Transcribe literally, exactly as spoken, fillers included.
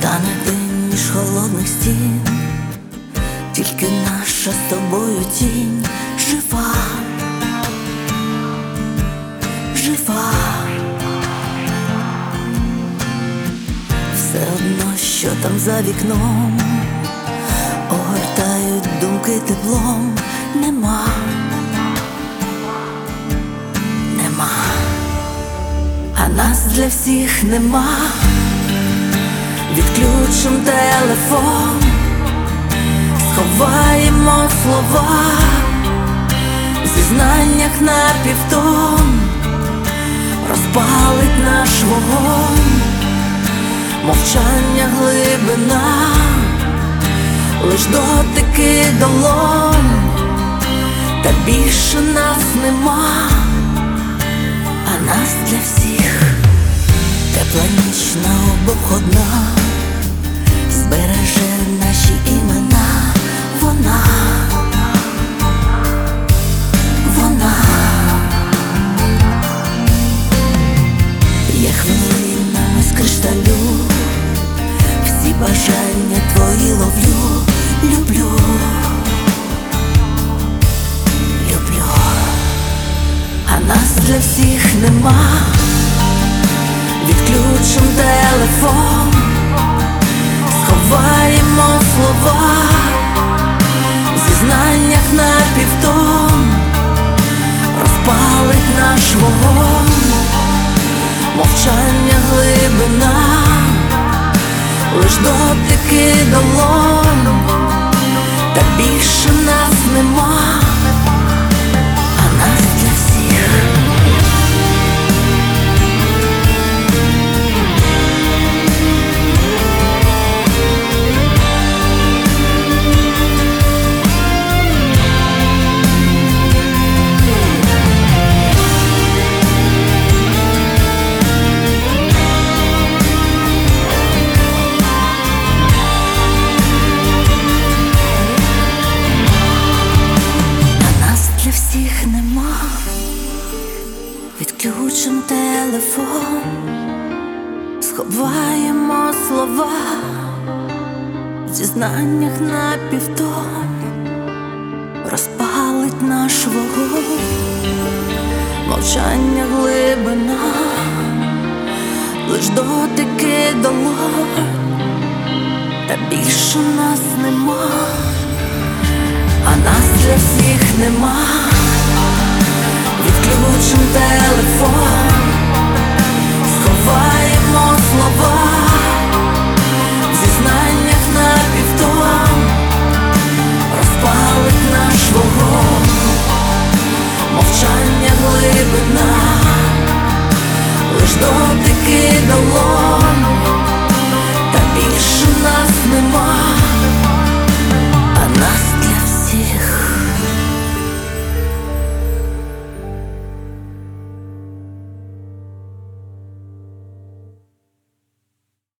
Настане день між холодних стін, тільки наша з тобою тінь жива, жива. Все одно, що там за вікном, огортають думки теплом. Нема, нема, а нас для всіх нема. Відключим телефон, сховаємо слова, в зізнаннях на півтон розпалить наш вогонь. Мовчання глибина, лиш дотики долонь, та більше нас нема, а нас для всіх тепла ніч на обох одна, збереже наші імена. Вона, вона є хвилинами з кришталю, всі бажання твої ловлю. Люблю, люблю, а нас для всіх нема. Відключим телефон, сховаємо слова, в зізнаннях на півтон розпалить наш вогонь. Мовчання глибина, лиш дотики долонь, та більше нас нема, а нас для всіх. Всіх нема, відключим телефон, сховаємо слова, в зізнаннях на півтон розпалить наш вогонь. Мовчання глибина, лиш дотики долонь, та більше нас нема, а нас для всіх нема. Відключим телефон,